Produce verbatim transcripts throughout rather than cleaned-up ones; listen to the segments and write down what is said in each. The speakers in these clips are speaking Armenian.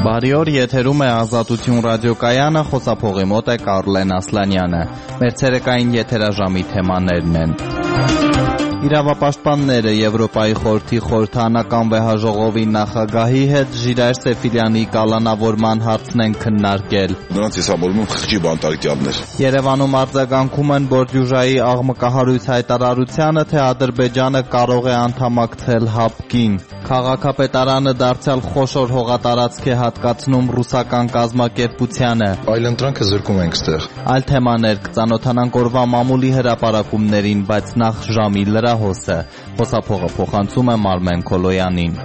Բարի օր, եթերում է Ազատություն ռադիոկայանը, խոսափողի մոտ է Կարլեն Ասլանյանը։ Մեր ցերեկային եթերաժամի թեմաներն են. Իրավապաշտպանները Եվրոպայի խորհրդի խորհրդարանական վեհաժողովի նախագահի հետ Ժիրայր Սեֆիլյանի կալանավորման հարցն են քննարկել։ Նրանց հիսավորում են խղճի բանտարկյալներ։ Երևանում արձագանքում են Բորդյուժայի աղմկահարույց հայտարարությանը, թե Ադրբեջանը կարող է անդամակցել ՀԱՊԿ-ին։ Քաղաքապետարանը դարձյալ խոշոր հողատարածք է հատկացնում ռուսական կազմակերպությանը։ Այլընտրանքը զրկում ենք ստեղ։ Այլ թեմաներ կծանոթանանք օրվա մամուլի հրապարակումներին, բայց նախ ժամի լրահոսը։ Խոսափողը փոխանցում է Մարմեն Քոլոյանին։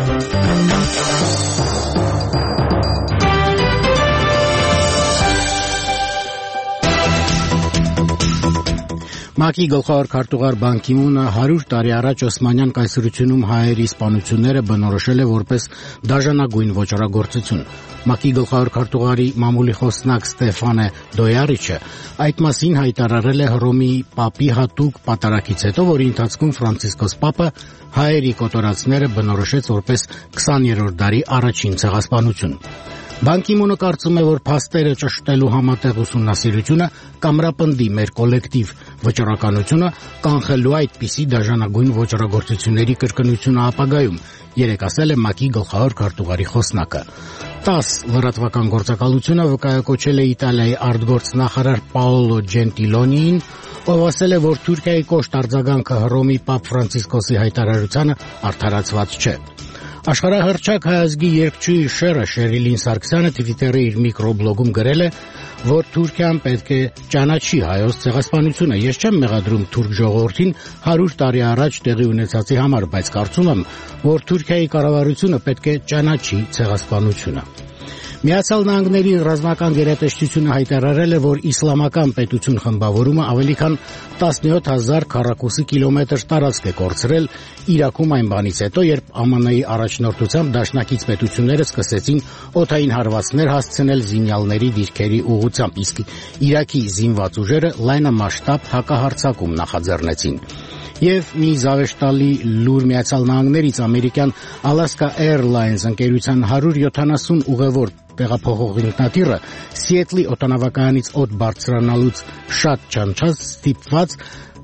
ՄԱԿ-ի գլխավոր քարտուղար Բան Կի Մունը հարյուր տարի առաջ Օսմանյան կայսրությունում հայերի սպանությունները բնորոշել է որպես դաժանագույն ոճրագործություն։ ՄԱԿ-ի գլխավոր քարտուղարի մամուլի խոսնակ Ստեֆանե Դոյարիչը այդ մասին հայտարարել է Հռոմի Պապի հատուկ պատարագից հետո, որի ընթացքում Ֆրանցիսկոս Պապը հայերի կոտորածները բնորոշեց որպես քսաներորդ դարի առաջին ցեղասպանություն։ Բան Կի Մունը կարծում է, որ փաստերը ճշտելու համատեղ ուսումնասիրությունը կամրապնդի մեր կոլեկտիվ վճռականությունը կանխելու այդպիսի դաժանագույն ոճրագործությունների կրկնությունը ապագայում, երեկ ասել է ՄԱԿ-ի գլխավոր քարտուղարի խոսնակը։ տաս լրատվական գործակալությունը վկայակոչել է Իտալիայի արտգործնախարար Պաոլո Ջենտիլոնիին, ով ասել է, որ Թուրքիայի կոշտ արձագանքը Հռոմի Պապ Ֆրանցիսկոսի հայտարարությանը արդարացված չէ։ Աշխարհահռչակ հայազգի երգչուհի Շերը Շերիլին Սարգսյանը Twitter-ի իր միկրոբլոգում գրել է, որ Թուրքիան պետք է ճանաչի հայոց ցեղասպանությունը։ Ես չեմ մեղադրում թուրք ժողովրդին հարյուր տարի առաջ տեղի ունեցածի համար, բայց կարծում եմ, որ Թուրքիայի կառավարությունը պետք է ճանաչի ցեղասպանությունը։ Միացյալ Նահանգների ռազմական գերատեսչությունը հայտարարել է, որ իսլամական պետություն խմբավորումը ավելի քան տասնյոթ հազար քառակուսի կիլոմետր տարածք է կորցրել Իրաքում այն բանից հետո, երբ ԱՄՆ-ի առաջնորդությամբ դաշնակից պետությունները սկսեցին օդային հարվածներ հասցնել զինյալների դիրքերի ուղղությամբ, իսկ Իրաքի զինված ուժերը լայնամասշտաբ հակահարձակում նախաձեռնեցին։ Եվ մի զավեշտալի լուր Միացյալ Նահանգներից ամերիկյան Alaska Airlines ընկերության հարյուր յոթանասուն ուղևոր տեղափոխող ինքնաթիռը Սիեթլի օդանավակայանից օդ բարձրանալուց շատ չանցած ստիպված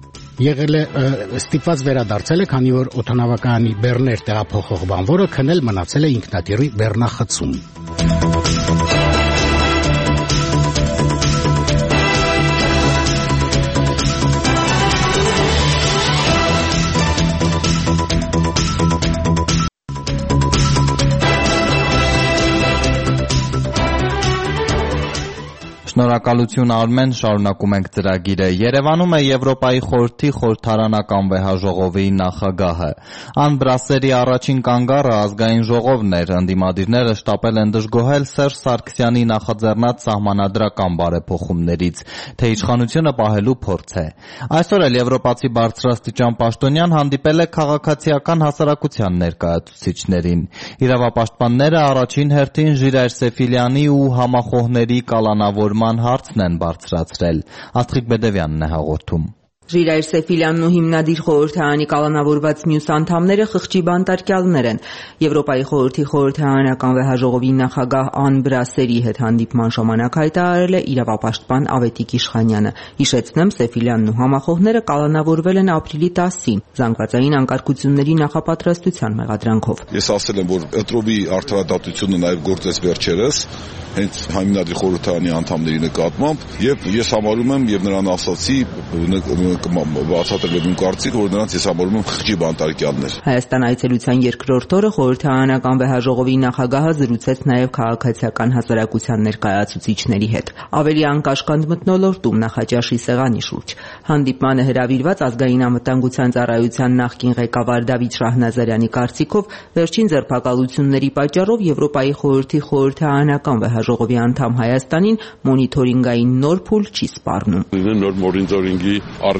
եղել է ստիպված վերադարձել է, քանի որ օդանավակայանի բեռներ տեղափոխող բանվորը քնել մնացել է ինքնաթիռի բեռնախցում։ Շնորհակալություն Արմեն, շարունակում ենք ծրագիրը։ Երևանում է Եվրոպայի խորհրդի խորհրդարանական վեհաժողովի նախագահը։ Ան Բրասերի առաջին կանգառը ազգային ժողովն էր, ընդդիմադիրները շտապել են դժգոհել Սերժ Սարգսյանի նախաձեռնած սահմանադրական բարեփոխումներից, թե իշխանությունը պահելու փորձ է։ Այսօր էլ եվրոպացի բարձրաստիճան պաշտոնյան հանդիպել է քաղաքացիական հասարակության ներկայացուցիչներին։ Իրավապաշտպանները առաջին հերթին Ժիրայր Սեֆիլյանի ու համախոհների կալանավորման հարցն են բարձրացրել։ Աստղիկ Բեդևյանն է հաղորդում։ Ժիրայր Սեֆիլյանն ու հիմնադիր խորհրդարանի կալանավորված մյուս անդամները խղճի բանտարկյալներ են։ Եվրոպայի խորհրդի խորհրդարանական վեհաժողովի նախագահ Ան Բրասերի հետ հանդիպման ժամանակ հայտարարել է իրավապաշտպան Ավետիք Իշխանյանը։ Հիշեցնեմ, Սեֆիլյանն ու համախոհները կալանավորվել են ապրիլի տասին զանգվածային անկարգությունների նախապատրաստության մեղադրանքով։ Ես ասել եմ, որ Էտրովի արդարադատությունը նաև գործեց վերջերս հենց հիմնադիր խորհրդարանի անդամների նկատմամբ, եւ ես համարում եմ եւ նրան ասացի բացատրել եմ կարծիք, որ նրանց ես համարում եմ խղճի բանտարկյալներ։ Հայաստան այցելության երկրորդ օրը խորհրդարանական վեհաժողովի նախագահը զրուցեց նաև քաղաքացիական հասարակության ներկայացուցիչների հետ։ Ավելի անկաշկանդ մթնոլորտում Նախաճաշի սեղանի շուրջ։ Հանդիպմանը հրավիրված ազգային անվտանգության ծառայության նախկին ղեկավար Դավիթ Շահնազարյանի կարծիքով վերջին ձերբակալությունների պատճառով Եվրոպայի խորհրդի խորհրդարանական վեհաժողովի անդամ Հայաստանին մոնիթորինգային նոր փուլ չի սպառնում։ Նոր մոնիթորինգի առիթ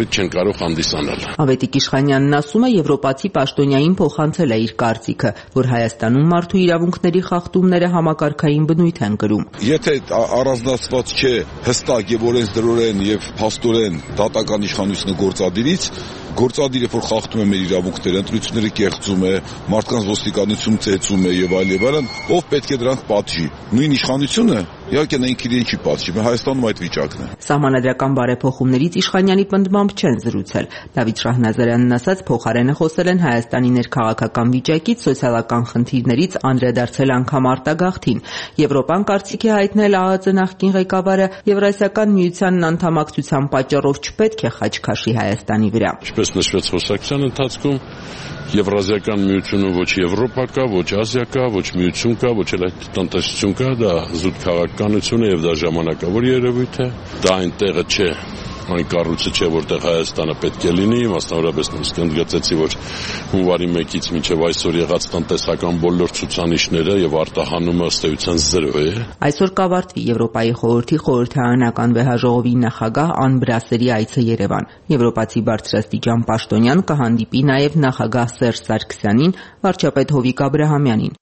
առիթ չեն կարող հանդիսանալ։ Ավետիք Իշխանյանն ասում է, եվրոպացի պաշտոնյային փոխանցել է իր կարծիքը, որ Հայաստանում մարդու իրավունքների խախտումները համակարգային բնույթ են կրում։ Եթե առանձնացված չէ հստակ եւ օրենսդրորեն եւ փաստորեն դատական իշխանությունը գործադիրից, գործադիրը որ խախտում է մեր իրավունքները, ընտրությունները կեղծում է, մարդկանց ոստիկանություն ծեծում է եւ այլ եւ այլն, ով պետք է դրանք պատժի։ Նույն իշխանությունը իհարկե նա ինքն իրեն չի պատժի, բայց Հայաստանում այդ վիճակն է։ Սահմանադրական բարեփոխումներից Իշխանյանի պնդմամբ չեն զրուցել։ Դավիթ Շահնազարյանն ասաց, փոխարենը խոսել են Հայաստանի ներքաղաքական վիճակից, սոցիալական խնդիրներից, անդրադարձել անգամ արտագաղթին։ Եվրոպան կարծիք է հայտնել ԱԱԾ նախկին ղեկավարը Եվրասիական միությանն անդամակցության պատճառով չպետք է խաչ քաշի Հայաստանի վրա։ Ինչպես նշվեց խոսակցության ընթացքում, Եվրազիական միությունը ոչ Եվրոպա կա, ոչ Ասիա կա, ոչ միություն կա, ոչ էլ այդ տնտեսություն կա, դա զուտ քաղաքականություն է եւ դա ժամանակավոր երևույթ է։ Դա այնտեղը չէ, այն կառույցը չէ, որտեղ Հայաստանը պետք է լինի, մասնավորապես նույնիսկ ընդգծեցի, որ հունվարի մեկից մինչև այսօր եղած տնտեսական բոլոր ցուցանիշները եւ արտահանումը ըստ էության զրո է։ Այսօր կավարտվի Եվրոպայի խորհրդի խորհրդարանական վեհաժողովի նախագահ Ան Բրասերի այցը Երևան։ Եվրոպացի բարձրաստիճան պաշտոնյան կհանդիպի նաեւ նախագահ Սերժ Սարգսյանին, վարչապետ Հովիկ Աբրահամյանին։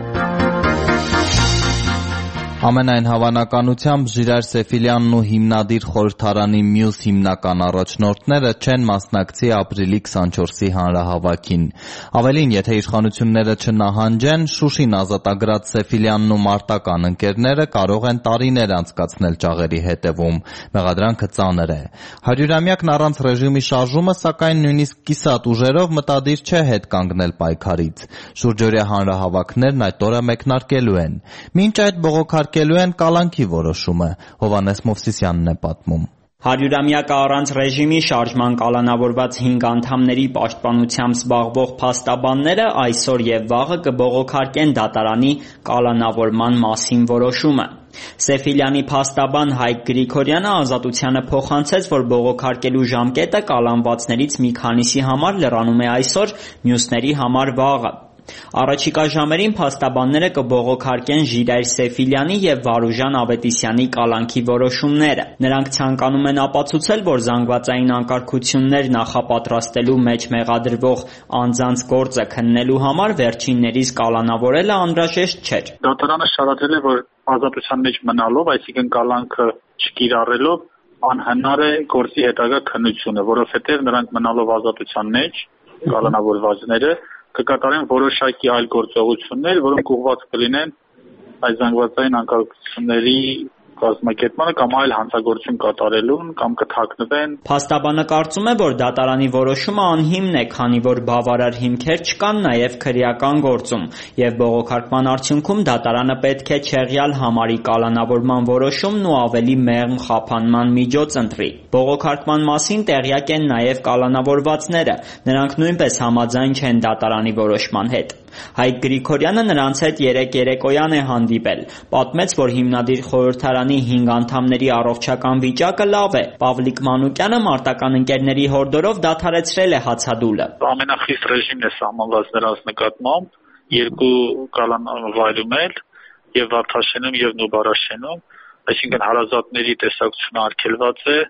Ամենայն հավանականությամբ Ժիրայր Սեֆիլյանն ու հիմնադիր խորհրդարանի մյուս հիմնական առաջնորդները չեն մասնակցի ապրիլի քսանչորսի հանրահավաքին։ Ավելին, եթե իշխանությունները չնահանջեն, Շուշին ազատագրած Սեֆիլյանն ու մարտական ընկերները կարող են տարիներ անցկացնել ճաղերի հետևում։ Մեղադրանքը ծանր է։ Հարյուրամյակն առանց ռեժիմի շարժումը, սակայն նույնիսկ կիսատ ուժերով մտադիր չէ հետ կանգնել պայքարից։ Շուրջօրյա հանրահավաքներն այդ օրը մեկնարկելու են։ Մինչ այդ բողոքարկելու են կալանքի որոշումը, Հովհաննես Մովսիսյանն է պատմում։ Հարյուրամյակը առանց ռեժիմի շարժման կալանավորված հինգ անդամների պաշտպանությամբ զբաղվող փաստաբանները այսօր եւ վաղը կբողոքարկեն դատարանի կալանավորման մասին որոշումը։ Սեֆիլյանի փաստաբան Հայկ Գրիգորյանը Ազատությանը փոխանցեց, որ բողոքարկելու ժամկետը կալանվածներից մի քանիսի համար լրանում է այսօր, մյուսների համար վաղը։ Առաջիկա ժամերին փաստաբանները կբողոքարկեն Ժիրայր Սեֆիլյանի եւ Վարուժան Ավետիսյանի կալանքի որոշումները։ Նրանք ցանկանում են ապացուցել, որ զանգվածային անկարգություններ նախապատրաստելու մեջ մեղադրվող անձանց գործը քննելու համար վերջիններիս կալանավորելը անհրաժեշտ չէր։ Դատարանը շարադրել է, որ ազատության մեջ մնալով, այսինքն կալանքը չկիրառելով, անհնար է գործի հետագա քննությունը, որովհետեւ նրանք մնալով ազատության մեջ, կալանավորվածները կկատարեն որոշակի այլ գործողություններ, որոնք ուղղված կլինեն այս զանգվածային անկարգությունների կազմակերպմանը կամ այլ հանցագործություն կատարելուն կամ կթաքնվեն։ Փաստաբանը կարծում է, որ դատարանի որոշումը անհիմն է, քանի որ բավարար հիմքեր չկան նաև քրեական գործում, եւ բողոքարկման արդյունքում դատարանը պետք է չեղյալ համարի կալանավորման որոշումն ու ավելի մեղմ խափանման միջոց ընտրի։ Բողոքարկման մասին տեղյակ են նաև կալանավորվածները, նրանք նույնպես համաձայն չեն դատարանի որոշման հետ։ Հայկ Գրիգորյանը նրանց հետ երեկ երեկոյան է հանդիպել, պատմեց, որ հիմնադիր խորհրդարանի հինգ անդամների առողջական վիճակը լավ է։ Պավլիկ Մանուկյանը մարտական ընկերների հորդորով դադարեցրել է հացադուլը։ Ամենախիստ ռեժիմն է սահմանված նրանց նկատմամբ, երկու կալանվայրում էլ եւ Վարդաշենում եւ Նուբարաշենում, այսինքն հարազատների տեսակցությունը արգելված է,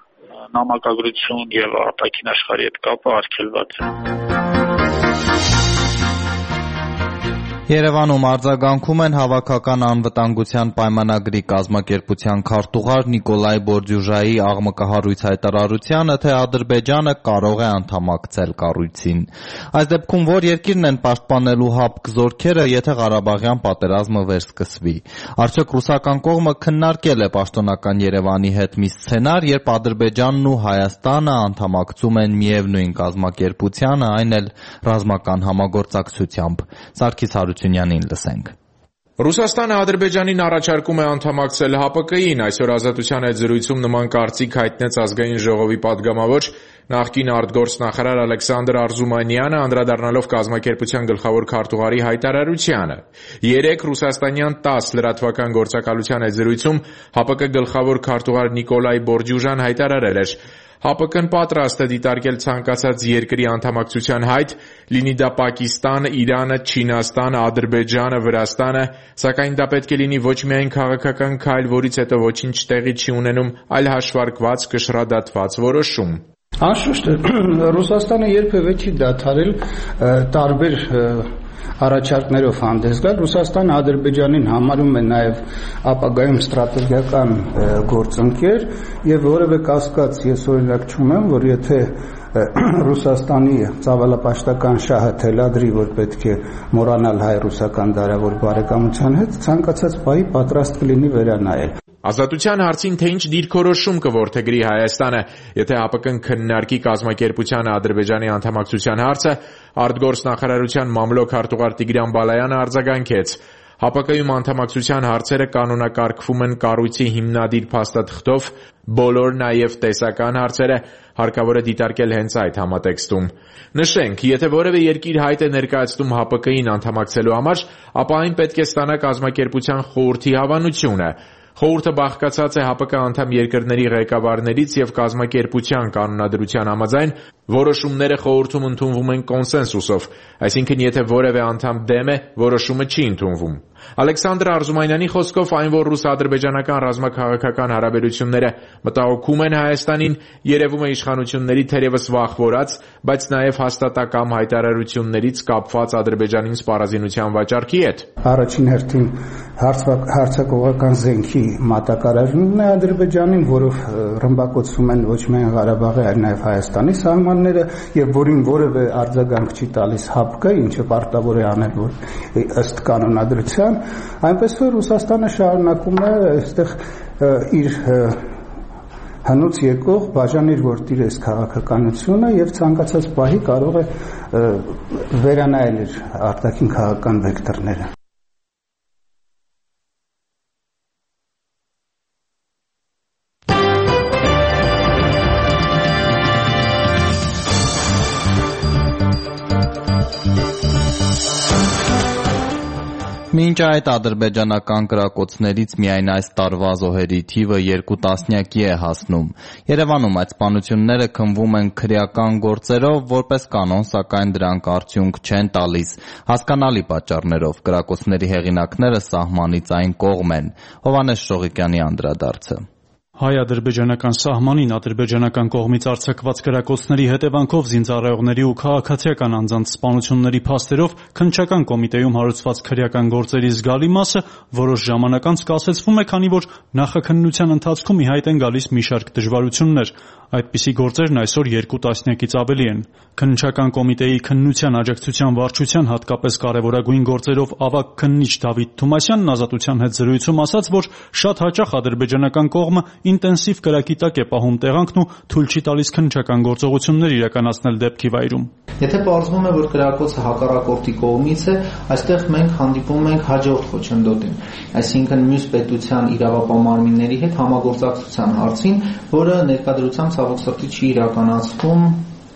նամակագրություն եւ արտաքին աշխարհի հետ կապը արգելված է։ Երևանում արձագանքում են հավաքական անվտանգության պայմանագրի կազմակերպության քարտուղար Նիկոլայ Բորդյուժայի աղմկահարույց հայտարարությանը, թե Ադրբեջանը կարող է անդամակցել կառույցին։ Այս դեպքում որ երկիրն են պաշտպանելու հապկ զորքերը, եթե Ղարաբաղյան պատերազմը վերսկսվի։ Արդյոք ռուսական կողմը քննարկել է պաշտոնական Երևանի հետ մի սցենար, երբ Ադրբեջանն ու Հայաստանը անդամակցում են միևնույն կազմակերպությանը, այն էլ ռազմական համագործակցությամբ։ Սարգիս Հարությունյանին լսենք։ Ռուսաստանը Ադրբեջանին առաջարկում է անդամակցել ՀԱՊԿ-ին, այսօր Ազատության հետ զրույցում նման կարծիք հայտնեց Ազգային ժողովի падգամավոր նախկին արտգործնախարար Ալեքսանդր Արզումանյանը, անդրադառնալով կազմակերպության գլխավոր քարտուղարի հայտարարությանը։ Երեկ ռուսաստանյան տաս լրատվական գործակալության հետ զրույցում ՀԱՊԿ գլխավոր քարտուղար Նիկոլայ Բորդյուժան հայտարարել էր. ՀԱՊԿ-ն պատրաստ է դիտարկել ցանկացած երկրի անդամակցության հայտ, լինի դա Պակիստան, Իրանը, Չինաստանը, Ադրբեջանը, Վրաստանը, սակայն դա պետք է լինի ոչ միայն քաղաքական քայլ, որից հետո ոչինչ տեղի չի ունենում, այլ հաշվարկված, կշռադատված որոշում։ Անշուշտ Ռուսաստանը երբևէ չի դադարել տարբեր առաջարկներով հանդես գալ։ Ռուսաստանը Ադրբեջանին համարում է նաև ապագայում ստրատեգիական գործընկեր եւ որևէ կասկած ես օրինակ չունեմ, որ եթե Ռուսաստանի ցավալապաշտական շահը թելադրի, որ պետք է մոռանալ հայ-ռուսական դարավոր բարեկամության հետ, ցանկացած պահի պատրաստ կլինի վերանայել։ Ազատության հարցին թե ինչ դիրքորոշում կորդեգրի Հայաստանը, եթե ՀԱՊԿ-ն քննարկի կազմակերպության Ադրբեջանի անդամակցության հարցը, արտգործնախարարության մամլոք քարտուղար Տիգրան Բալայանը արձագանքեց. ՀԱՊԿ-ում անդամակցության հարցերը կանոնակարգվում են կառույցի հիմնադիր փաստաթղթով, բոլոր նաև տեսական հարցերը հարկավոր է դիտարկել հենց այդ համատեքստում։ Նշենք, եթե որևէ երկիր հայտ է ներկայացնում ՀԱՊԿ-ին անդամակցելու համար, ապա այն պետք է ստանա կազմակերպության խորհրդի հավանությունը։ Խորհուրդը բաղկացած է ՀԱՊԿ անդամ երկրների ղեկավարներից եւ կազմակերպության կանոնադրության համաձայն որոշումները խորհրդում ընդունվում են կոնսենսուսով, այսինքն եթե որևէ անդամ դեմ է, որոշումը չի ընդունվում։ Ալեքսանդր Արզումանյանի խոսքով այն, որ ռուս-ադրբեջանական ռազմաքաղաքական հարաբերությունները մտահոգում են Հայաստանին, երևում է իշխանությունների թերևս վախվորած, բայց նաև հաստատակամ հայտարարություններից կապված Ադրբեջանին սպառազինության վաճառքի հետ։ Առաջին հերթին հարձակողական զենքի մատակարարումն է Ադրբեջանին, որով ռմբակոծվում են ոչ միայն Ղարաբաղի, այլ նաև Հայաստանի սահմանները, եւ որին որևէ արձագանք չի տալիս ՀԱՊԿ-ը, ինչը պարտավոր է անել, որ ըստ կանոնադրության, այնպես որ Ռուսաստանը շարունակում է այստեղ իր հնուց եկող բաժանիր որդիր այս քաղաքականությունը եւ ցանկացած պահի կարող է վերանայել իր արտաքին քաղաքական վեկտորները։ Մինչ այդ ադրբեջանական կրակոցներից միայն այս տարվա զոհերի թիվը երկու տասնյակի է հասնում։ Երևանում այդ սպանությունները քննվում են քրեական գործերով, որպես կանոն, սակայն դրանք արդյունք չեն տալիս։ Հասկանալի պատճառներով կրակոցների հեղինակները սահմանից այն կողմ են։ Հովհաննես Շողիկյանի անդրադարձը։ Հայ-ադրբեջանական սահմանին ադրբեջանական կողմից արձակված կրակոցների հետևանքով զինծառայողների ու քաղաքացիական անձանց սպանությունների փաստերով քննչական կոմիտեում հարուցված քրեական գործերի զգալի մասը որոշ ժամանակ անց կասեցվում է, քանի որ նախաքննության ընթացքում ի հայտ են գալիս մի շարք դժվարություններ։ Այդպիսի գործերն այսօր երկու տասնյակից ավելի են։ Քննչական կոմիտեի քննության աջակցության վարչության հատկապես կարևորագույն գործերով ավագ քննիչ Դավիթ Թումասյանն Ազատության հետ զրույցում ասաց, որ շատ հաճախ ադրբեջանական կողմը ինտենսիվ կրակի տակ է պահում տեղանքն ու թույլ չի տալիս քննչական գործողություններ իրականացնել դեպքի վայրում։ Եթե պարզվում է, որ կրակոցը հակառակորդի կողմից է, այստեղ մենք հանդիպում ենք հաջորդ խոչընդոտին, այսինքն մյուս պետության իրավապահ մարմինների հետ համագործակցության հարցին, որը ներկայությամբ ցավոք սրտի չի իրականացվում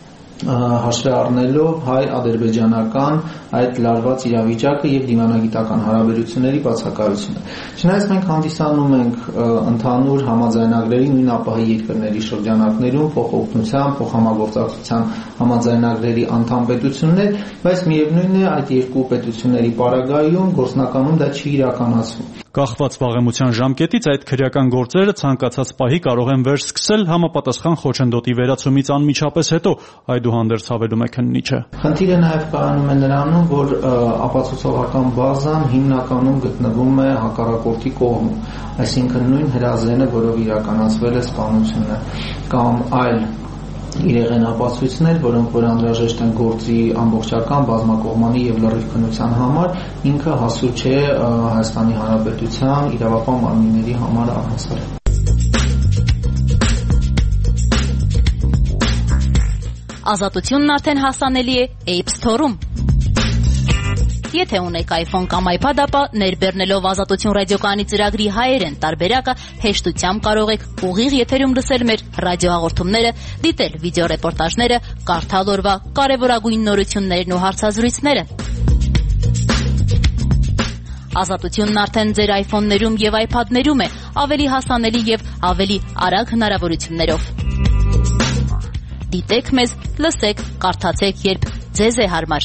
հաշվի առնելով հայ-ադրբեջանական այդ լարված իրավիճակը եւ դիվանագիտական հարաբերությունների բացակայությունը։ Չնայած մենք հանդիսանում ենք ընդհանուր համաձայնագրերի նույն ԱՊՀ երկրների շրջանակներում փոխօգնության, փոխհամագործակցության համաձայնագրերի անդամ պետություններ, բայց միևնույն է այդ երկու պետությունների պարագայում գործնականում դա չի իրականացվում։ Կախված վաղեմության ժամկետից այդ քրեական գործերը ցանկացած պահի կարող են վերսկսել համապատասխան խոչընդոտի վերացումից անմիջապես հետո, այդուհանդերձ հավելում է քննիչը։ Խնդիրը նաև կայանում է նրանում, որ ապացուցողական բազան հիմնականում գտնվում է հակառակորդի կողմում, այսինքն նույն հրազենը, որով իրականացվել է սպանությունը, կամ այլ իրեղեն ապացույցներ, որոնք որ անհրաժեշտ են գործի ամբողջական բազմակողմանի եւ լրիվ քննության համար, ինքը հասու չէ Հայաստանի Հանրապետության իրավապահ մարմինների համար առհասարակ։ Ազատությունն արդեն հասանելի է App Store-ում։ Եթե ունեք iPhone կամ iPad, ապա ներբեռնելով Ազատություն ռադիոկայանի ծրագրի հայերեն տարբերակը հեշտությամբ կարող եք ուղիղ եթերում լսել մեր ռադիոհաղորդումները, դիտել վիդեոռեպորտաժները, կարդալ օրվա կարևորագույն նորություններն ու հարցազրույցները։ Ազատությունն արդեն ձեր iPhone-ներում եւ iPad-ներում է, ավելի հասանելի եւ ավելի արագ հնարավորություններով։ Դիտեք մեզ, լսեք, կարդացեք, երբ ձեզ է հարմար։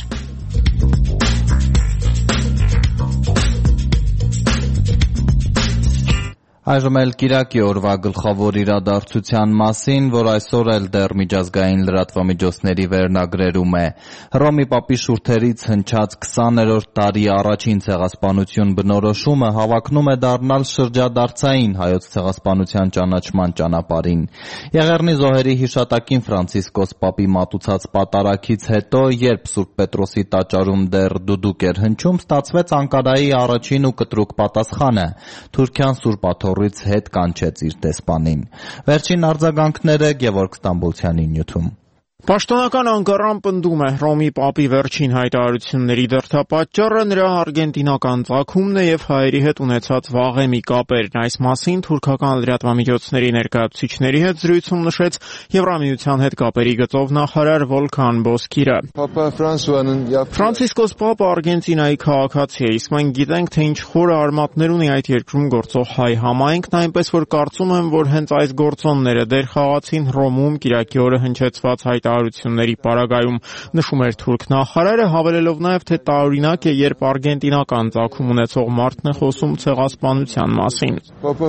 Այժմ էլ կիրակի օրվա գլխավոր իրադարձության մասին, որ այսօր էլ դեռ միջազգային լրատվամիջոցների վերնագրերում է։ Հռոմի Պապի շուրթերից հնչած քսաներորդ տարի առաջին ցեղասպանություն բնորոշումը հավակնում է դառնալ շրջադարձային հայոց ցեղասպանության ճանաչման ճանապարհին։ Եղեռնի զոհերի հիշատակին Ֆրանցիսկոս Պապի մատուցած պատարագից հետո, երբ Սուրբ Պետրոսի տաճարում դեռ դուդուկ էր հնչում, ստացվեց Անկարայի առաջին ու կտրուկ պատասխանը։ Թուրքիան Սուրբ Աթոռից հետ կանչեց իր դեսպանին։ Վերջին արձագանքները Գևորգ Ստամբոլցյանի նյութում։ Պաշտոնական Անկարան պնդում է Հռոմի Պապի վերջին հայտարարությունների դրդապատճառը նրա արգենտինական ծագումն է եւ հայերի հետ ունեցած վաղեմի կապերն։ Այս մասին թուրքական լրատվամիջոցների ներկայացուցիչների հետ զրույցում նշեց Եվրամիության հետ կապերի գծով նախարար Վոլքան Բոսկիրը։ Ֆրանցիսկոս Պապը Արգենտինայի քաղաքացի է, իսկ մենք գիտենք, թե ինչ խորը արմատներ ունի այդ երկրում գործող հայ համայնքն, այնպես որ կարծում եմ, որ հենց այս գործոնները դեր խաղացին Հռոմում կիրակի օրը հնչեցված հայտարարությունների պարագայում, նշում էր թուրք նախարարը, հավելելով նաև, թե տարօրինակ է, երբ արգենտինական ծագում ունեցող մարդն է խոսում ցեղասպանության մասին։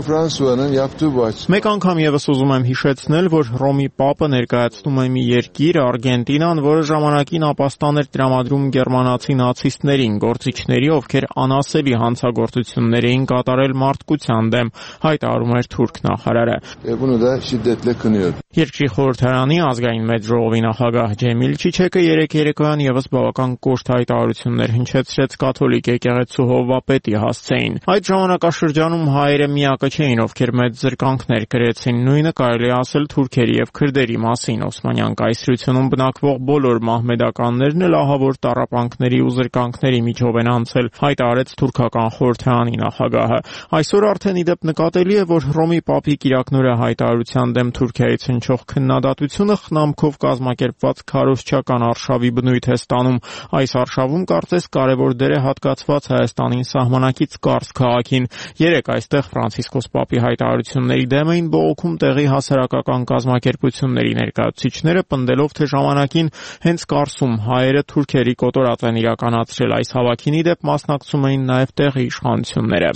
Մեկ անգամ եւս ուզում եմ հիշեցնել, որ Հռոմի Պապը ներկայացնում է մի երկիր, Արգենտինան, որը ժամանակին ապաստան էր տրամադրում գերմանացի նացիստներին, գործիչների, ովքեր անասելի հանցագործություններ էին կատարել մարդկության դեմ, հայտարարում էր թուրք նախարարը։ Երկրի խորհրդարանի ազգային մեծ ժողովի նախագահ Ջեմիլ Չիչեկը երեկ երեկոյան եւս բավական կոշտ հայտարարություններ հնչեցրեց կաթոլիկ եկեղեցու հովվապետի հասցեին։ Այդ ժամանակաշրջանում հայերը միակը չէին, ովքեր մեծ զրկանքներ կրեցին, նույնը կարելի է ասել թուրքերի եւ քրդերի մասին։ Օսմանյան կայսրությունում բնակվող բոլոր մահմեդականներն էլ ահավոր տառապանքների ու զրկանքների միջով են անցել, հայտարարեց թուրքական խորհրդարանի նախագահը։ Այսօր արդեն իդեպ նկատելի է, որ Հռոմի Պապի կիրակնօրյա հայտարարության դեմ Թուրքիայից հնչող քննադատությունը խնամքով կազմակերպված քարոզչական արշավի բնույթ է ստանում։ Այս արշավում կարծես կարևոր դեր է հատկացված Հայաստանին սահմանակից Կարս քաղաքին։ Երեկ այստեղ Ֆրանցիսկոս Պապի հայտարարությունների դեմ էին բողոքում տեղի հասարակական կազմակերպությունների ներկայացուցիչները, պնդելով, թե ժամանակին հենց Կարսում հայերը թուրքերի կոտորած են իրականացրել։ Այս հավաքին ի դեպ մասնակցում էին նաև տեղի իշխանությունները։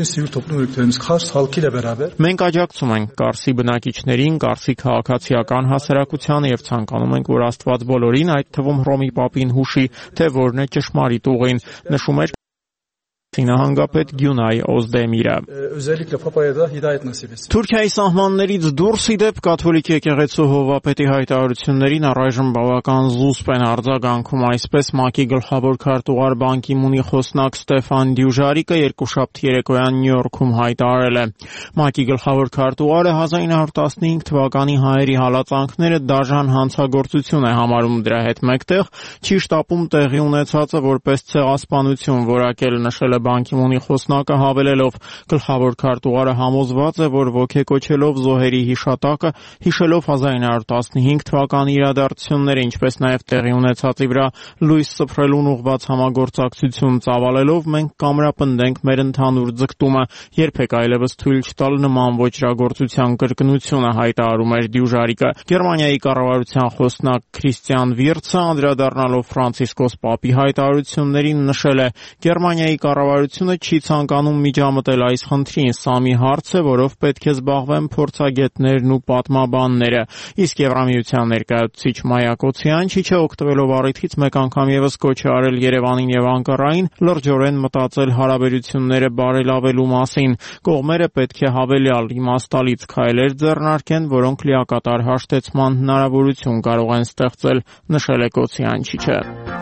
Մենք աջակցում ենք Կարսի բնակիչներին, Կարսի քաղաքացիական հասարակությանը եւ ցանկանում ենք, որ Աստված բոլորին, այդ թվում Հռոմի Պապին հուշի, թե որն է ճշմարիտ ուղին, նշում էր նահանգապետ Գյունայ Օզդեմիրը։ Թուրքիայի սահմաններից դուրս ի դեպ կաթոլիկ եկեղեցու հովվապետի հայտարարություններին առայժմ բավական զուսպ են արձագանքում, այսպես ՄԱԿ-ի գլխավոր քարտուղար Պան Կի Մունի խոսնակ Ստեֆան Դյուժարիկը երկուշաբթի երեկոյան Նյու Յորքում հայտարարել է։ ՄԱԿ-ի գլխավոր քարտուղարը հազար ինը հարյուր տասնհինգ թվականի հայերի հալածանքները դաժան հանցագործություն է համարում, դրա հետ մեկտեղ չի շտապում տեղի ունեցածը որպես ցեղասպանություն որակել, նշել է Պան Կի Մունի խոսնակը, հավելելով գլխավոր քարտուղարը համոզված է, որ ոգեկոչելով զոհերի հիշատակը, հիշելով հազար ինը հարյուր տասնհինգ թվականի իրադարձությունները, ինչպես նաև տեղի ունեցածի վրա լույս սփռելուն ուղղված համագործակցություն ծավալելով, մենք կամրապնդենք մեր ընդհանուր ձգտումը, երբեք այլևս թույլ չտալ նման ոճրագործության կրկնությունը, հայտարարում էր Դյուժարիկը։ Գերմանիայի կառավարության խոսնակ Քրիստիան Վիրցը, անդրադառնալով Ֆրանցիսկոս Պապի հայտարարություններին, նշել է. Գերմանիայի կառավարությունը չի ցանկանում միջամտել այս խնդրին, սա մի հարց է, որով պետք է զբաղվեն փորձագետներն ու պատմաբանները։ Իսկ Եվրամիության ներկայացուցիչ Մայա Կոցյանչիչը, օգտվելով առիթից, մեկ անգամ եւս կոչ է արել Երևանին եւ Անկարային լրջորեն մտածել հարաբերությունները բարելավելու մասին։ Կողմերը պետք է հավելյալ իմաստալից քայլեր ձեռնարկեն, որոնք լիակատար հաշտեցման հնարավորություն կարող են ստեղծել, նշել է Կոցյանչիչը։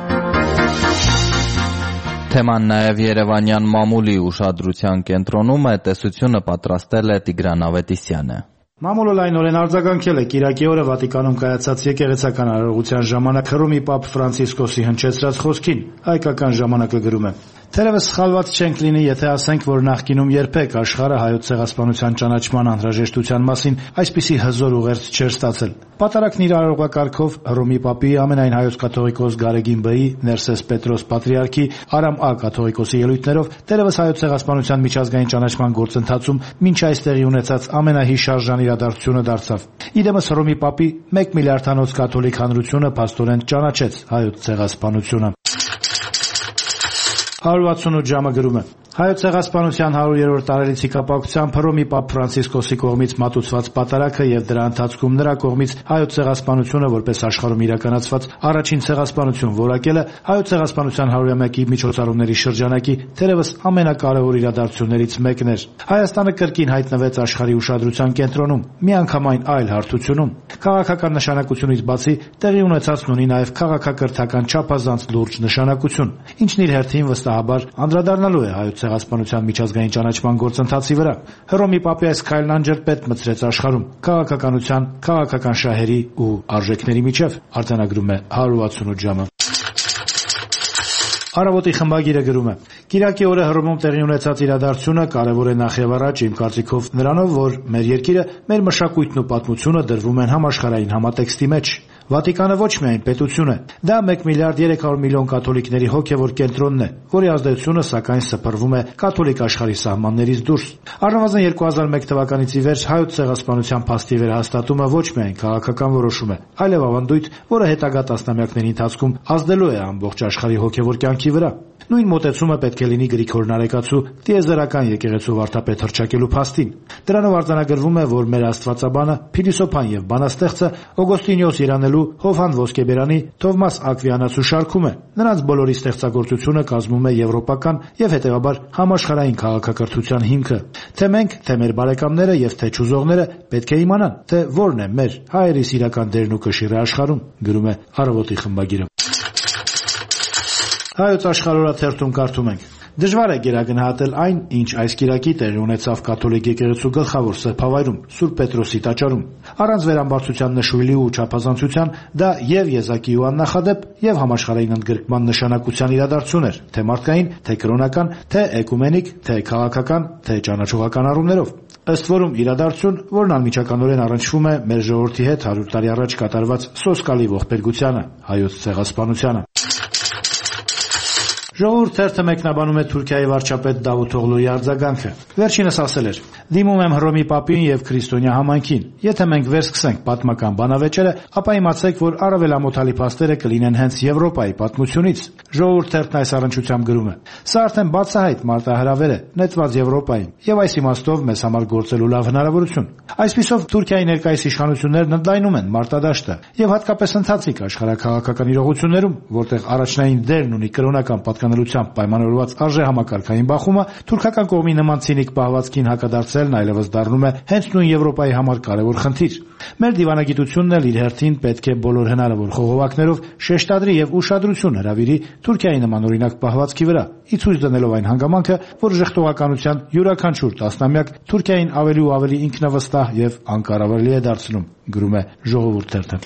Թեման նաև Երևանյան մամուլի ուշադրության կենտրոնում է, տեսությունը պատրաստել է Տիգրան Ավետիսյանը։ Մամուլը լայնորեն արձագանքել է կիրակի օրը Վատիկանում կայացած եկեղեցական արարողության ժամանակ Հռոմի Պապ Ֆրանցիսկոսի հնչեցրած խոսքին։ Հայկական ժամանակը գրում է. Թերևս սխալված չենք լինի, եթե ասենք, որ նախկինում երբեք աշխարհը հայոց ցեղասպանության ճանաչման անհրաժեշտության մասին այսպիսի հզոր ուղերձ չէր ստացել։ Պատարագն իր արարողակարգով Հռոմի Պապի, ամենայն հայոց կաթողիկոս Գարեգին Բ-ի, Ներսես Պետրոս Պատրիարքի, Արամ Ա կաթողիկոսի ելույթներով թերևս հայոց ցեղասպանության միջազգային ճանաչման գործընթացում մինչ այս տեղի ունեցած ամենահիշարժան իրադարձությունը դարձավ։ Իդեմս Հռոմի Պապի մեկ միլիարդանոց կաթոլիկ հանրությունը փաստորեն ճանաչեց հայոց ցեղասպանությունը։ հարյուր ութսունութ ժամը գրում է. Հայոց ցեղասպանության հարյուրերորդ տարելիցի կապակցությամբ Հռոմի Պապ Ֆրանցիսկոսի կողմից մատուցված պատարագը եւ դրա ընթացքում նրա կողմից հայոց ցեղասպանությունը որպես աշխարհում իրականացված առաջին ցեղասպանություն որակելը հայոց ցեղասպանության հարյուրամյակի միջոցառումների շրջանակի թերևս ամենակարևոր իրադարձություններից մեկն էր։ Հայաստանը կրկին հայտնվեց աշխարհի ուշադրության կենտրոնում, միանգամայն այլ հարթությունում։ Քաղաքական նշանակությունից բացի տեղի ունեցածն ունի նաեւ քաղաքակրթական չափազանց լուրջ նշանակություն, ինչն իր հերթին վստահաբար անդրադառնալու է հայոց ցեղասպանության միջազգային ճանաչման գործընթացի վրա։ Հռոմի Պապի այս քայլն անջրպետ մտցրեց աշխարհում քաղաքականության, քաղաքական շահերի ու արժեքների միջև, արձանագրում է հարյուր ութսունութ ժամը։ Առավոտի խմբագիրը գրում է. Կիրակի օրը Հռոմում տեղի ունեցած իրադարձությունը կարևոր է նախ եւ առաջ իմ կարծիքով նրանով, որ մեր երկիրը, մեր մշակույթն ու պատմությունը դրվում են համաշխարհային համատեքստի մեջ։ Վատիկանը ոչ միայն պետություն է, դա մեկ միլիարդ երեք հարյուր միլիոն կաթոլիկների հոգևոր կենտրոնն է, որի ազդեցությունը սակայն սփռվում է կաթոլիկ աշխարհի սահմաններից դուրս։ Առնվազն երկու հազար մեկ թվականից ի վեր հայոց ցեղասպանության փաստի վերահաստատումը ոչ միայն քաղաքական որոշում է, այլև ավանդույթ, որը հետագա տասնամյակների ընթացքում ազդելու է ամբողջ աշխարհի հոգևոր կյանքի վրա։ Նույն մոտեցումը պետք է լինի Գրիգոր Նարեկացու տիեզերական եկեղեցու վարդապետ հռչակելու փաստին։ Դրանով արձանագրվում է, որ մեր աստվածաբանը, փիլիսոփան եւ բանաստեղծը Օգոստինիոս Իրանելու, Հովհան Ոսկեբերանի, Թովմաս Ակվիանացու շարքում է։ Նրանց բոլորի ստեղծագործությունը կազմում է եվրոպական եւ հետեւաբար համաշխարհային քաղաքակրթության հիմքը։ Թե մենք, թե մեր բարեկամները եւ թե չուզողները պետք է իմանան, թե որն է մեր հայերիս իրական դերն ու կշիռը աշխարհում, գրում է Առավոտի խմբագիրը։ Հայոց աշխարհորաթերթում կարդում ենք. Դժվար է գերագնահատել այն, ինչ այս կիրակի տեղի ունեցավ կաթոլիկ եկեղեցու գլխավոր սրբավայրում, Սուրբ Պետրոսի տաճարում։ Առանց վերամբարձության նշույլի ու չափազանցության դա եւ եզակի ու աննախադեպ եւ համաշխարհային ընդգրկման նշանակության իրադարձություն էր, թե մարդկային, թե կրոնական, թե էկումենիկ, թե քաղաքական, թե ճանաչողական առումներով։ Ըստ որում իրադարձություն, որն անմիջականորեն առնչվում է մեր ժողովրդի հետ հարյուր տարի առաջ կատարված սոսկալի ողբերգությանը, հայոց ցեղասպանությանը։ Ժողովուրդ թերթը մեկնաբանում է Թուրքիայի վարչապետ Դավութօղլուի արձագանքը։ Վերջինս ասել էր. Դիմում եմ Հռոմի Պապին եւ քրիստոնյա համայնքին։ Եթե մենք վերսկսենք պատմական բանավեճերը, ապա իմացեք, որ առավել ամոթալի փաստերը կլինեն հենց Եվրոպայի պատմությունից։ Ժողովուրդ թերթն այս առնչությամբ գրում է. Սա արդեն բացահայտ մարտահրավեր է, նետված Եվրոպային, եւ այս իմաստով մեզ համար գործելու լավ հնարավորություն։ Այսպիսով Թուրքիայի ներկայիս իշխանություններն ընդլայնում են մարտադաշտը եւ հատկապես ընթացիկ աշխարհակաղակական իրողություններում, որտեղ առաջնային դերն ունի կրոնական պատկանելությամբ պայմանավորված արժեհամակարգային բախումը, թուրքական կողմի նման ցինիկ պահվածքին հակադարձելն այլևս դառնում է հենց նույն Եվրոպայի համար կարևոր խնդիր։ Մեր դիվանագիտությունն էլ իր հերթին պետք է բոլոր հնարավոր խողովակներով շեշտադրի եւ ուշադրություն հրավիրի Թուրքիայի նման օրինակ պահվածքի վրա, ի ցույց դնելով այն հանգամանքը, որ ժխտողականության յուրաքանչյուր տասնամյակ Թուրքիային ավելի ու ավելի ինքնավստահ եւ անկառավարելի է դարձնում, գրում է Ժողովուրդ թերթը։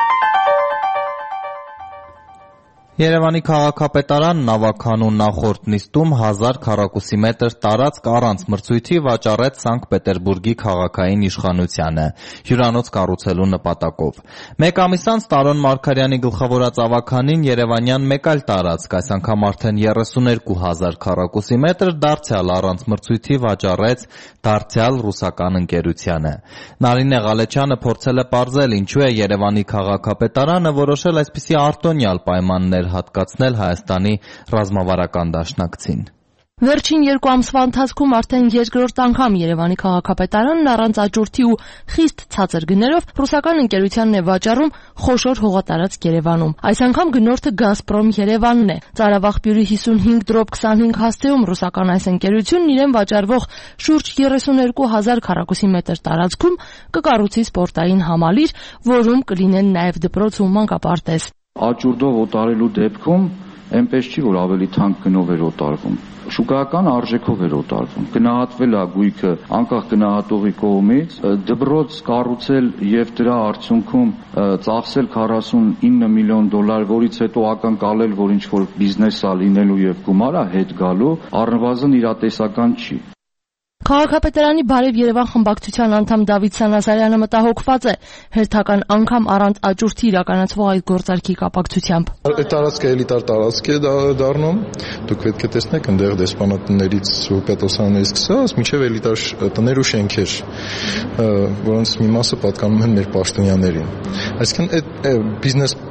Երևանի քաղաքապետարանն Ավագանու նախորդ նիստում հազար քառակուսի մետր տարածք առանց մրցույթի վաճառեց Սանկտ Պետերբուրգի քաղաքային իշխանությանը հյուրանոց կառուցելու նպատակով։ Մեկ ամիս անց Տարոն Մարգարյանի գլխավորած Ավագանին Երևանյան մեկ այլ տարածք, այս անգամ արդեն երեսուներկու հազար քառակուսի մետր դարձյալ առանց մրցույթի վաճառեց դարձյալ ռուսական ընկերությանը։ Նարինե Ղալեչյանը փորձել է պարզել, ինչու է Երևանի քաղաքապետարանը որոշել այսպիսի արտոնյալ պայմաններ հատկացնել Հայաստանի ռազմավարական դաշնակցին։ Վերջին երկու ամսվա ընթացքում արդեն երկրորդ անգամ Երևանի քաղաքապետարանն առանց աճուրդի ու խիստ ցածր գներով ռուսական ընկերությանն է վաճառում խոշոր հողատարածք Երևանում։ Այս անգամ գնորդը Գազպրոմ Երևանն է։ Ծարավաղբյուրի հիսունհինգ դրոպ քսանհինգ հասցեում ռուսական այս ընկերությունն իրեն վաճառվող շուրջ երեսուներկու հազար քառակուսի մետր տարածքում կկառուցի սպորտային համալիր, որում կլինեն նաև դպրոց ու մանկապարտեզ։ Աճուրդով օտարելու դեպքում այնպես չի, որ ավելի թանկ գնով էր օտարվում։ Շուկայական արժեքով էր օտարվում։ Գնահատվել է գույքը անկախ գնահատողի կողմից, դպրոց կառուցել եւ դրա արդյունքում ծախսել քառասունինը միլիոն դոլար, որից հետո ակնկալել, որ ինչ որ բիզնես է լինելու եւ գումար է հետ գալու, առնվազն իրատեսական չի։ Քաղաքապետարանի Բարև Երևան խմբակցության անդամ Դավիթ Սանազարյանը մտահոգված է հերթական անգամ առանց աճուրդի իրականացվող այդ գործարքի կապակցությամբ։ Այդ տարածքը էլիտար տարածք է դառնում, դուք պետք է տեսնեք այնտեղ դեսպանատներից ու պետոսաններից սկսած մինչև էլիտար տներ ու շենքեր, որոնց մի մասը պատկանում են մեր պաշտոնյաներին։ Այսինքն այդ բիզնես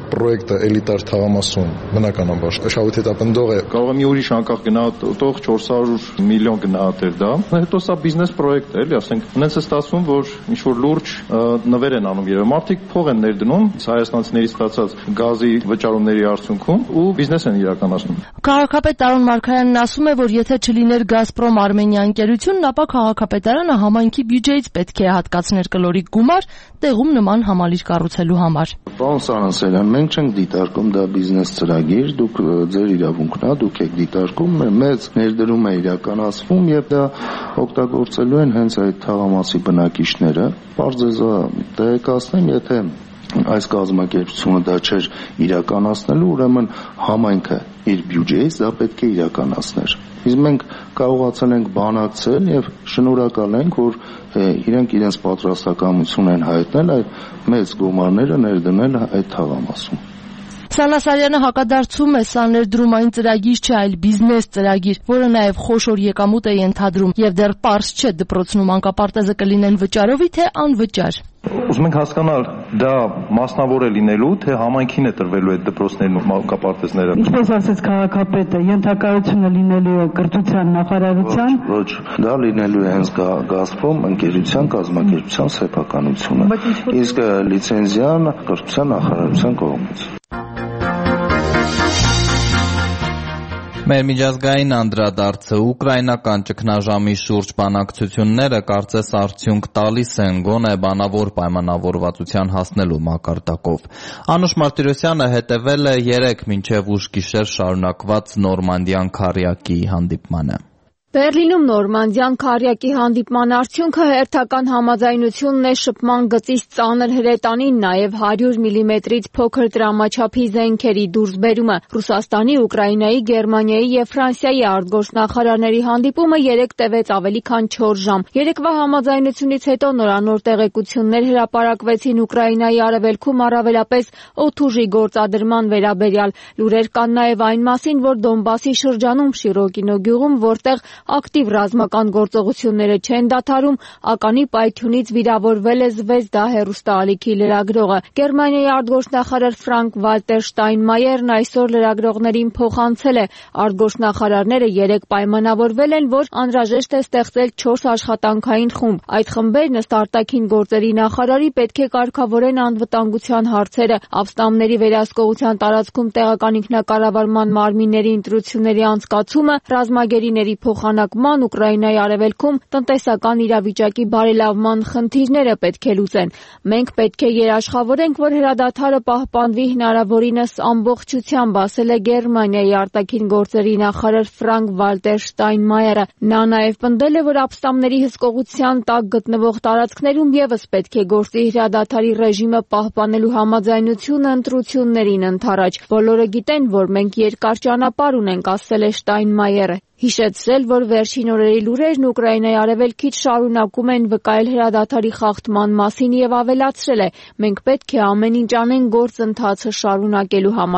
պրոյեկտը էլիտար թաղամասում բնականաբար շահույթ հետապնդող է։ Կարող է մի ուրիշ անկախ գնահատող չորս հարյուր միլիոն գնահատեր դա։ Հետո սա բիզնես պրոյեկտ է, էլի, ասենք, ունենց է ստացվում, որ ինչ որ լուրջ նվեր են անում եւ մարդիկ փող են ներդնում հայաստանցիներից ստացած գազի վճարումների արդյունքում ու բիզնես են իրականացնում։ Քաղաքապետ Տարոն Մարգարյանն ասում է, որ եթե չլիներ Գազպրոմ Արմենիա ընկերությունն, ապա քաղաքապետարանը համայնքի բյուջեից պետք է հատկացներ կլորիկ գումար տեղում նման համալիր կառուցելու համար։ Պարոն Սարանսարյան, մենք չենք դիտարկում դա բիզնես ծրագիր, դուք ձեր իրավունքն է, դուք եք դիտարկում, մեծ ներդրում է իրականացվում եւ դա օգտագործելու են հենց այդ թաղամասի բնակիչները։ Պարզեզա տեղեկացնեմ, եթե այս կազմակերպությունը դա չէր իրականացնելու, ուրեմն համայնքը իր բյուջեից դա պետք է իրականացներ։ Իսկ մենք կարողացել ենք բանակցել եւ շնորհակալ ենք, որ իրենք իրենց պատրաստակամություն են հայտնել այդ մեծ գումարները ներդնել այդ թաղամասում։ Սանասարյանը հակադարձում է, սա ներդրումային ծրագիր չէ, այլ բիզնես ծրագիր, որը նաև խոշոր եկամուտ է ենթադրում եւ դեռ պարզ չէ դպրոցնում անկապարտեզը կլինեն վճարովի թե անվճար։ Ուզում ենք հասկանալ, դա մասնավոր է լինելու, թե համայնքին է տրվելու այդ դպրոցներն ու մանկապարտեզները։ Ինչպես ասաց քաղաքապետը, ենթակայությունը լինելու է կրթության նախարարության։ Ոչ, դա լինելու է հենց Գազպրոմ ընկերության կազմակերպության սեփականությունը։ Իսկ լիցենզիան կրթության նախարարության կողմից։ Մեր միջազգային անդրադարձը ուկրաինական ճգնաժամի շուրջ բանակցությունները կարծես արդյունք տալիս են գոնե բանավոր պայմանավորվածության հասնելու մակարդակով։ Անուշ Մարտիրոսյանը հետևել է երեկ մինչև ուշ գիշեր շարունակված Նորմանդյան քառյակի հանդիպմանը։ Բերլինում Նորմանդյան քառյակի հանդիպման արդյունքը հերթական համաձայնությունն է շփման գծից ծանր հրետանին, նաև հարյուր միլիմետրից փոքր տրամաչափի զենքերի դուրսբերումը։ Ռուսաստանի, Ուկրաինայի, Գերմանիայի եւ Ֆրանսիայի արտգործնախարարների հանդիպումը երեկ տևեց ավելի քան չորս ժամ։ Երեկվա համաձայնությունից հետո նորանոր տեղեկություններ հրապարակվեցին Ուկրաինայի արևելքում, առավելապես օդուժի գործադրման վերաբերյալ։ Լուրեր կան նաև այն մասին, որ Դոնբասի շրջանում Շիրոկինո գյուղում, որտեղ ակտիվ ռազմական գործողությունները չեն դադարում, ականի պայթյունից վիրավորվել է Զվեզդա հեռուստաալիքի լրագրողը։ Գերմանիայի արտգործնախարար Ֆրանկ Վալտեր Շտայնմայերն այսօր լրագրողներին փոխանցել է. արտգործնախարարները երեկ պայմանավորվել են, որ անհրաժեշտ է ստեղծել չորս աշխատանքային խումբ։ Այդ խմբերն ըստ արտաքին գործերի նախարարի պետք է կարգավորեն անվտանգության հարցերը, ապստամբների վերահսկողության տարածքում տեղական ինքնակառավարման մարմինների ընտրությունների անցկացումը, ռազմագերիների փոխանակումը Ուկրաինայի արևելքում տնտեսական իրավիճակի բարելավման խնդիրները պետք է լուծեն։ Մենք պետք է երաշխավորենք, որ հրադադարը պահպանվի հնարավորինս ամբողջությամբ, ասել է Գերմանիայի արտաքին գործերի նախարար Ֆրանկ Վալտեր Շտայնմայերը։ Նա նաև պնդել է, որ ապստամբների հսկողության տակ գտնվող տարածքներում եւս պետք է գործի հրադադարի ռեժիմը պահպանելու համաձայնությունը ընտրություններին ընդառաջ։ Բոլորը գիտեն, որ մենք երկար ճանապարհ ունենք, ասել է Շտայնմայերը։ Հիշեցրել, որ վերջին օրերի լուրերն Ուկրաինայի արևելքից շարունակում են վկայել հրադադարի խախտման մասին եւ ավելացրել է. մենք պետք է ամեն ինչ անենք գործընթացը շարունակելու համար։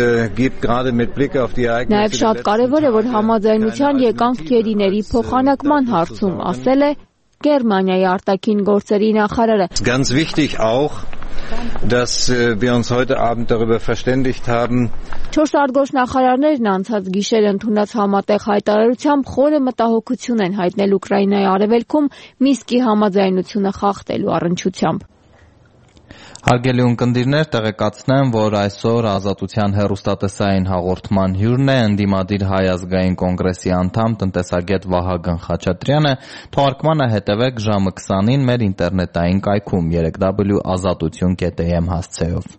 Նաեւ շատ կարեւոր է, որ համաձայնության եկանք գերիների փոխանակման հարցում, ասել է Գերմանիայի արտաքին գործերի նախարարը։ Ganz wichtig auch, dass wir uns heute Abend darüber verständigt haben. Չորս արտգործնախարարներն անցած գիշեր ընդունած համատեղ հայտարարությամբ խորը մտահոգություն են հայտնել Ուկրաինայի արևելքում Մինսկի համաձայնությունը խախտելու առնչությամբ։ Հարգելի ունկնդիրներ, տեղեկացնեմ, որ այսօր Ազատության հեռուստատեսային հաղորդման հյուրն է ընդդիմադիր Հայ ազգային կոնգրեսի անդամ տնտեսագետ Վահագն Խաչատրյանը։ Թողարկմանը հետևեք ժամը քսանին մեր ինտերնետային կայքում երեք w ազատություն կետ am հասցեով։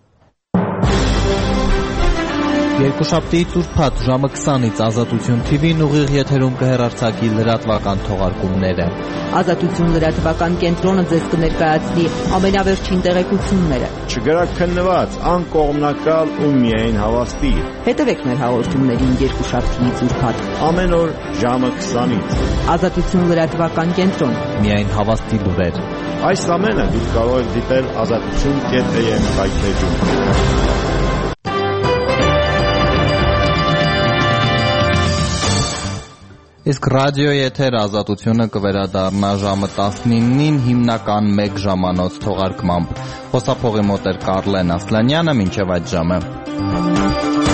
Երկուշաբթի ծուրփաթ ժամը քսանից Ազատություն Թի Վին ուղիղ եթերում կհեռարձակի լրատվական թողարկումները։ Ազատություն լրատվական կենտրոնը ձեզ կներկայացնի ամենավերջին տեղեկությունները։ Չգրաքննված, անկողմնակալ ու միայն հավաստի։ Հետևեք մեր հաղորդումներին երկուշաբթի ծուրփաթ ամեն օր ժամը քսանից։ Ազատություն լրատվական կենտրոն։ Միայն հավաստի լուրեր։ Այս ամենը դուք կարող եք դիտել ազատություն կետ am կայքեջում։ Իսկ ռադիոյի եթեր Ազատությունը կվերադառնա ժամը տասնինին հիմնական մեկ ժամանոց թողարկմամբ։ Խոսափողի մոտ էր Կարլեն Ասլանյանը, մինչև այդ ժամը։